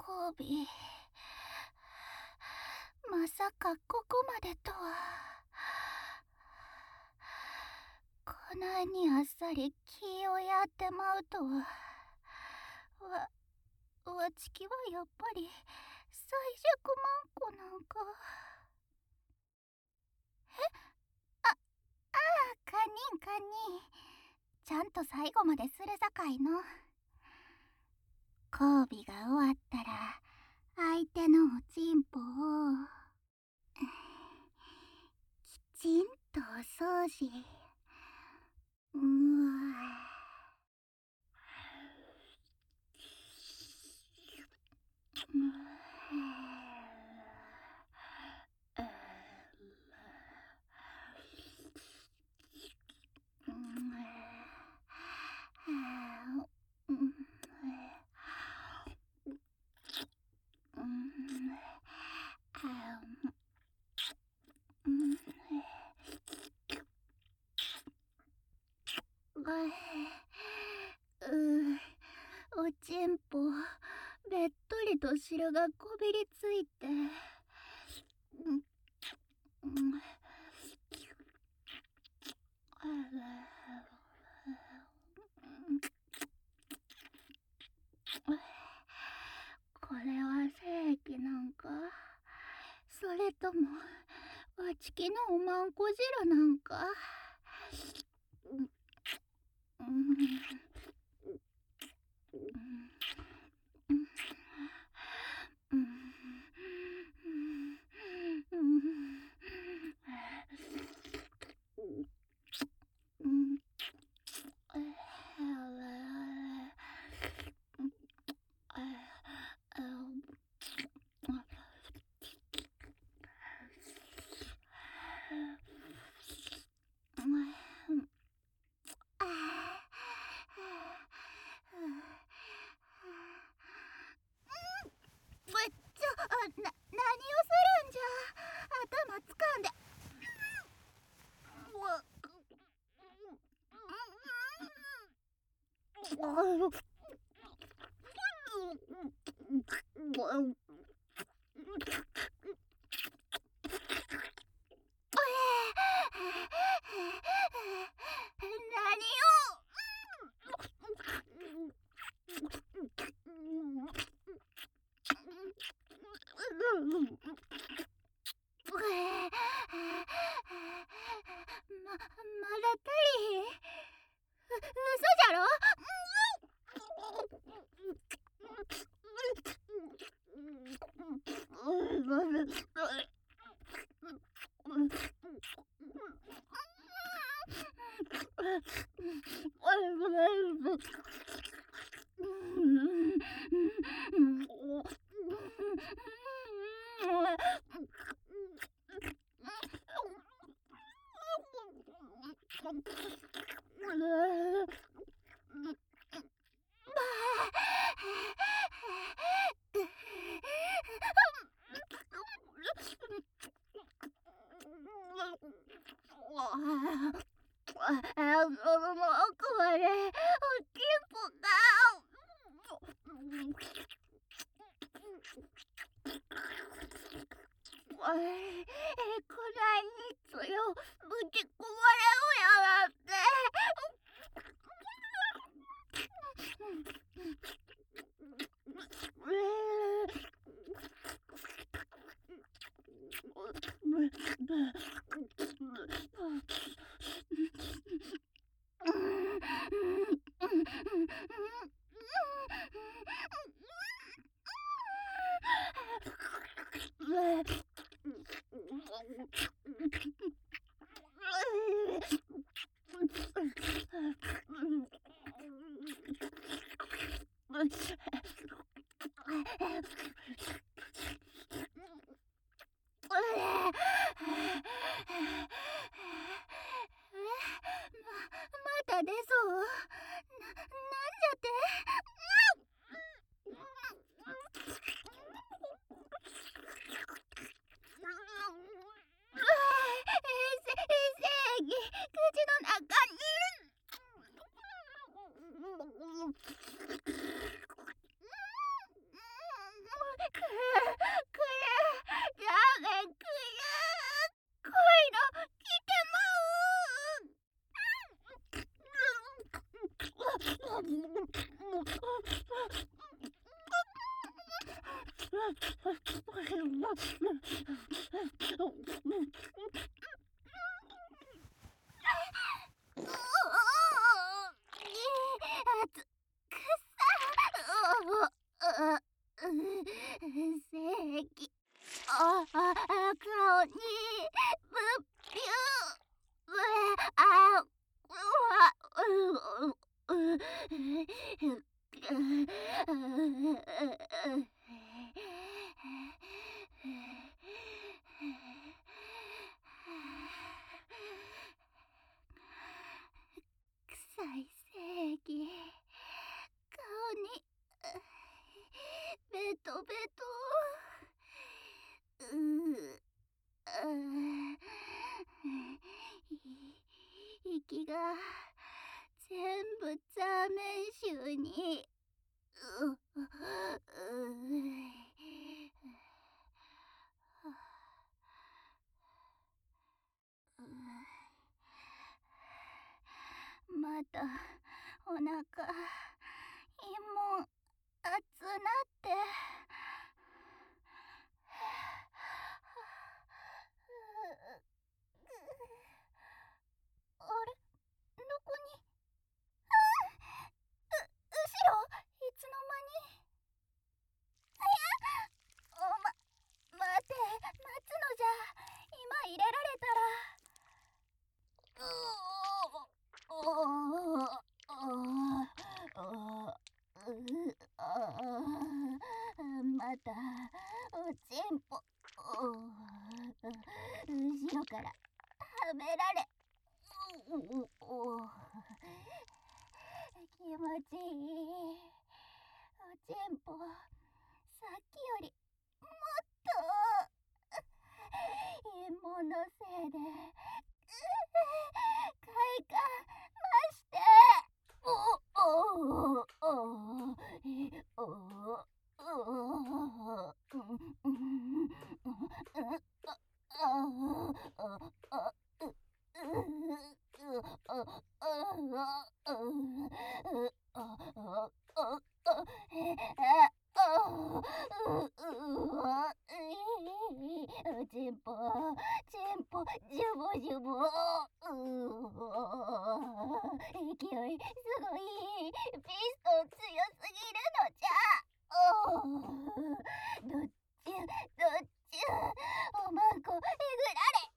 コビ。まさかここまでとは。こないにあっさり気をやってまうとは。わちきはやっぱり最弱マンコなんか。あ、カニンカニン。ちゃんと最後までするさかいの。交尾が終わったら相手のおちんぽをきちんとお掃除。おちんぽべっとりと汁がこびりついて、これは正義なんか、それともわちきのおまんこ汁なんか。何をするんじゃ。頭つかんで。まだ足りひん。嘘じゃろ。これ、おちんぽが。こないにつよ、ぶち壊れるやがって。また出そう。なんじゃって。 正義顔にぶっぴゅ臭い正義顔にベトベト息が全部ザーメン臭にまたお腹陰門熱なってあれどこに後ろいつの間に待って待つのじゃ今入れられたらまたおちんぽ後ろからはめられ気持ちいいおちんぽさっきよりもっと陰謀のせいで快感増してチンポジュボジュボ勢いすごいピストン強すぎるのじゃどっちおまんこえぐられ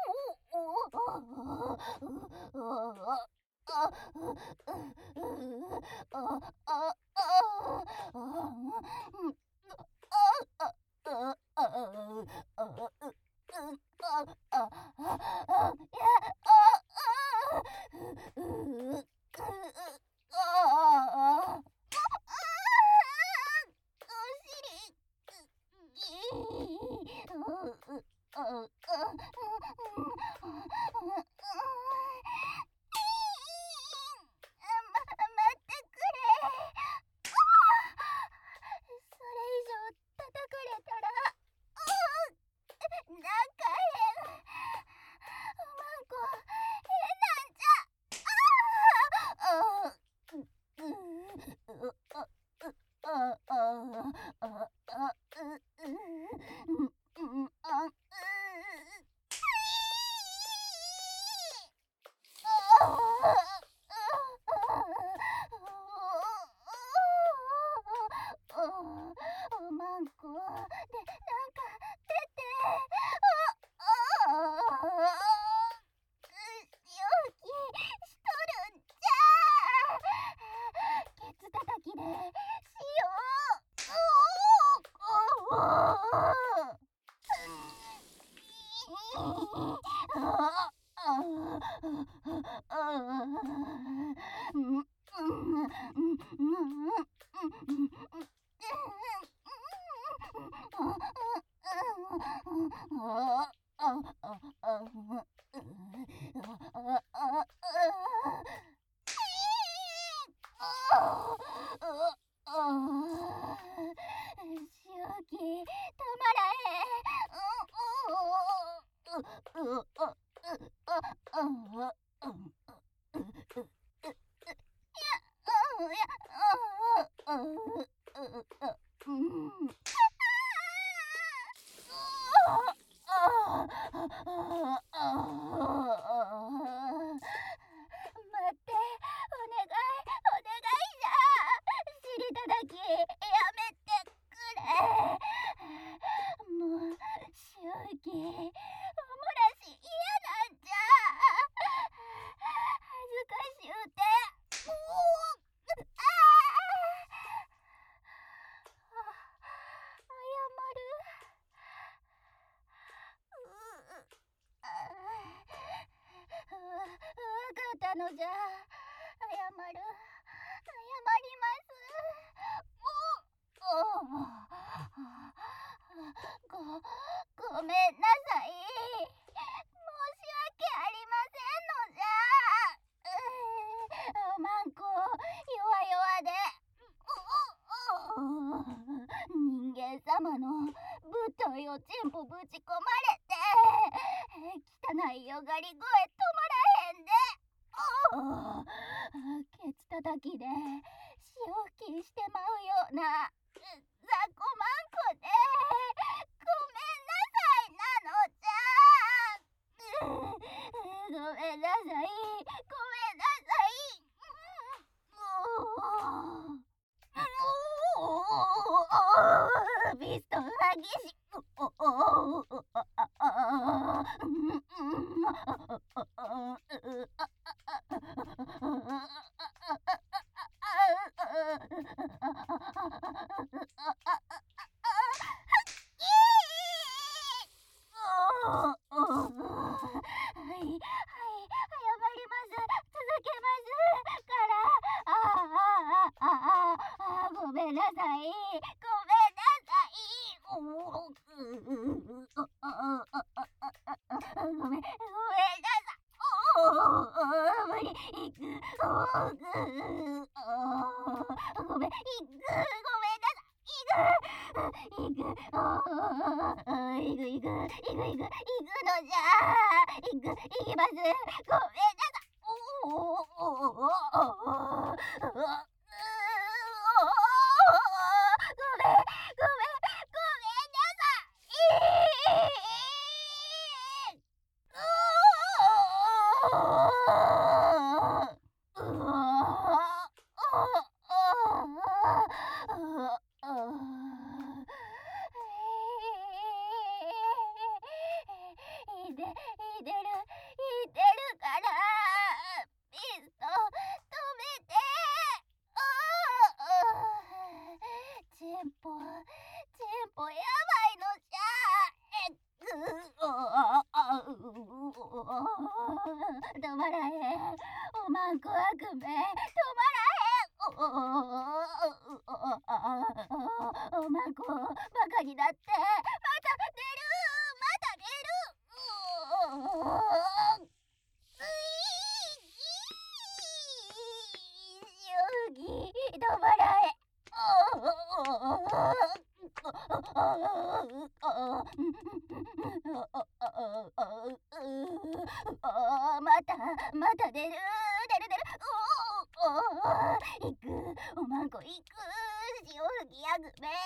おまんこでなんか出て容器しとるんじゃケツ叩きでしよ止まらへんって、お願いじゃ。尻叩きやめてくれ。もう周期おもらし嫌なんじゃ。恥ずかしゅうて。謝る。わかったのじゃ。謝る。謝ります。ごめんなさい。申し訳ありませんのじゃ。おまんこ弱々で。人間様のぶっといおちんぽぶち込まれて汚いよがり声止まらへんで。ケツ叩きで潮吹きしてまうような雑魚まんこでごめんなさいなのじゃ。ごめんなさい。ごめんなさい。ビスト激しごめんなさい。ごめんなさい。無理。ごめんなさい。行くのじゃ。行きます。ごめんなさい。いてるからピスト止めて。チンポやばいのじゃ。止まらへん。おまんこ悪夢止まらへん。おまんこバカになってまた出る。止まらへん。また出る。行く。おまんこ行く。潮吹きやぐめ。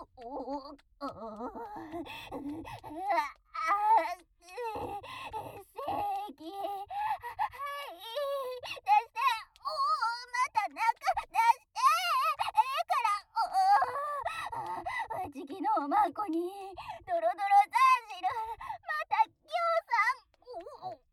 正義。はい出して。また中出して。ちきのおまんこにドロドロざんしる。またぎょうさん。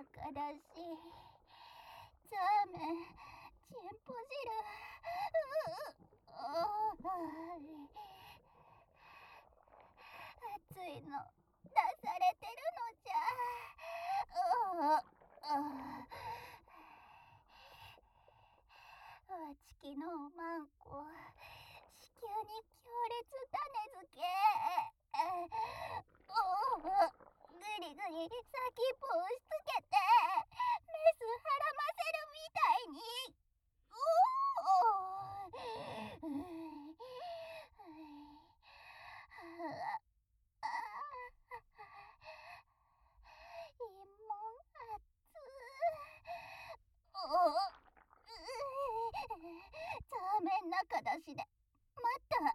中だし、ザーメン、チンポ汁、熱いの出されてるのじゃ。わちきのおまんこ、子宮に強烈種付け。ぐりぐり先っぽ押しつけてメスはらませるみたいに。いいもんあつ。ザーメン中だしでまた。